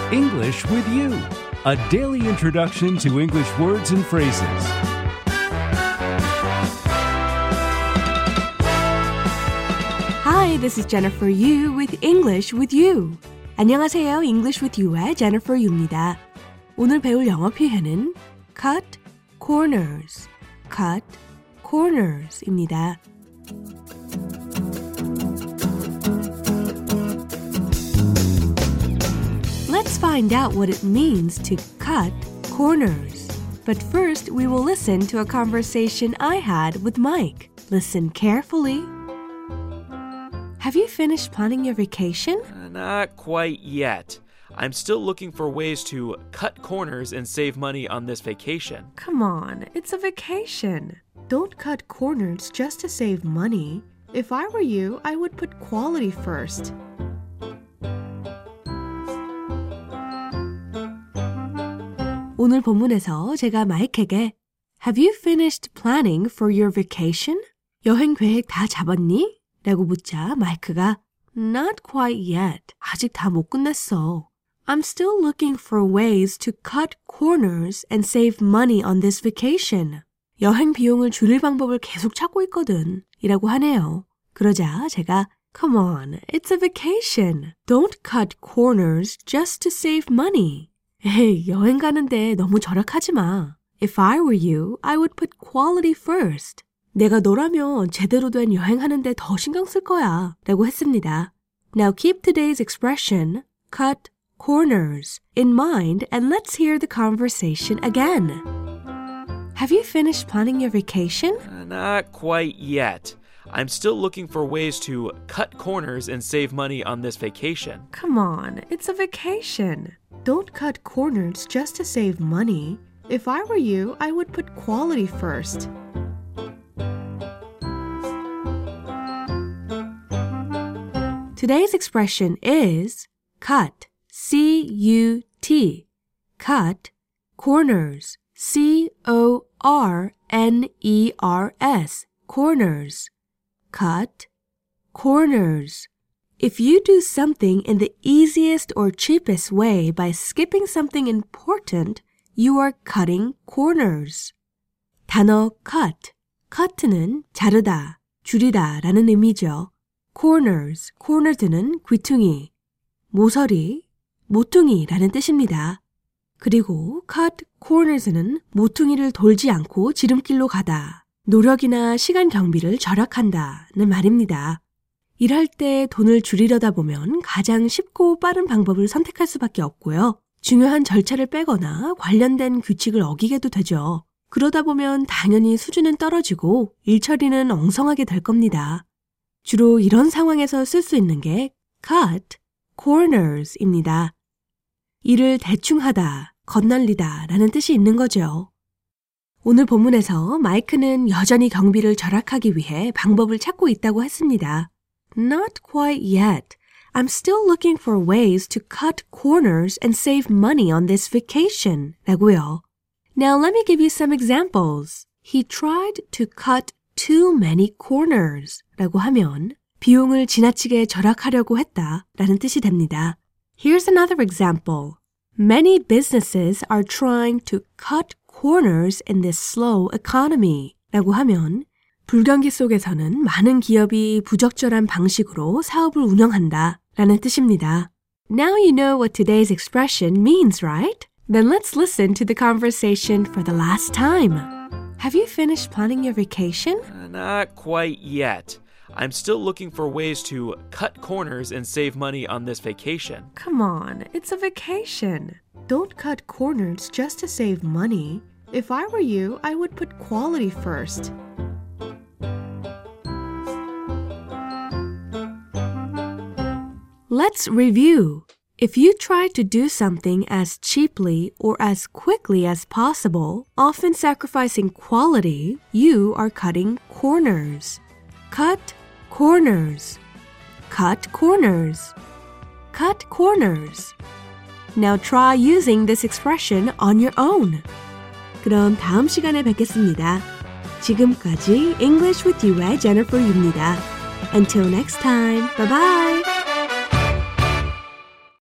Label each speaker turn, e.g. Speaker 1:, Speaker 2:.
Speaker 1: English with You, a daily introduction to English words and phrases.
Speaker 2: Hi, this is Jennifer Yu with English with You. 안녕하세요. English with You의 Jennifer Yu입니다. 오늘 배울 영어 표현은 cut corners, cut corners입니다. Let's find out what it means to cut corners. But first, we will listen to a conversation I had with Mike. Listen carefully. Have you finished planning your vacation?
Speaker 3: Not quite yet. I'm still looking for ways to cut corners and save money on this vacation.
Speaker 2: Come on, it's a vacation. Don't cut corners just to save money. If I were you, I would put quality first. 오늘 본문에서 제가 마이크에게 Have you finished planning for your vacation? 여행 계획 다 잡았니? 라고 묻자 마이크가 Not quite yet. 아직 다 못 끝냈어. I'm still looking for ways to cut corners and save money on this vacation. 여행 비용을 줄일 방법을 계속 찾고 있거든. 이라고 하네요. 그러자 제가 Come on, it's a vacation. Don't cut corners just to save money. 에이, 여행 가는데 너무 절약하지 마. If I were you, I would put quality first. 내가 너라면 제대로 된 여행하는데 더 신경 쓸 거야. 라고 했습니다. Now keep today's expression, cut corners, in mind and let's hear the conversation again. Have you finished planning your vacation?
Speaker 3: Not quite yet. I'm still looking for ways to cut corners and save money on this vacation.
Speaker 2: Come on, it's a vacation. Don't cut corners just to save money. If I were you, I would put quality first. Today's expression is cut, C-U-T, cut, corners, C-O-R-N-E-R-S, corners, cut, corners. If you do something in the easiest or cheapest way by skipping something important, you are cutting corners. 단어 cut, cut는 자르다, 줄이다 라는 의미죠. corners, corners는 귀퉁이, 모서리, 모퉁이라는 뜻입니다. 그리고 cut corners는 모퉁이를 돌지 않고 지름길로 가다, 노력이나 시간 경비를 절약한다는 말입니다. 일할 때 돈을 줄이려다 보면 가장 쉽고 빠른 방법을 선택할 수밖에 없고요. 중요한 절차를 빼거나 관련된 규칙을 어기게도 되죠. 그러다 보면 당연히 수준은 떨어지고 일 처리는 엉성하게 될 겁니다. 주로 이런 상황에서 쓸 수 있는 게 cut corners입니다. 일을 대충 하다, 겁날리다 라는 뜻이 있는 거죠. 오늘 본문에서 마이크는 여전히 경비를 절약하기 위해 방법을 찾고 있다고 했습니다. Not quite yet. I'm still looking for ways to cut corners and save money on this vacation. 라고요. Now let me give you some examples. He tried to cut too many corners. 라고 하면 비용을 지나치게 절약하려고 했다 라는 뜻이 됩니다. Here's another example. Many businesses are trying to cut corners in this slow economy. 라고 하면 불경기 속에서는 많은 기업이 부적절한 방식으로 사업을 운영한다 라는 뜻입니다. Now you know what today's expression means, right? Then let's listen to the conversation for the last time. Have you finished planning your vacation?
Speaker 3: Not quite yet. I'm still looking for ways to cut corners and save money on this vacation.
Speaker 2: Come on, it's a vacation. Don't cut corners just to save money. If I were you, I would put quality first. Let's review. If you try to do something as cheaply or as quickly as possible, often sacrificing quality, you are cutting corners. Cut corners. Cut corners. Cut corners. Now try using this expression on your own. 그럼 다음 시간에 뵙겠습니다. 지금까지 English with You의 Jennifer Yu입니다. Until next time, bye-bye!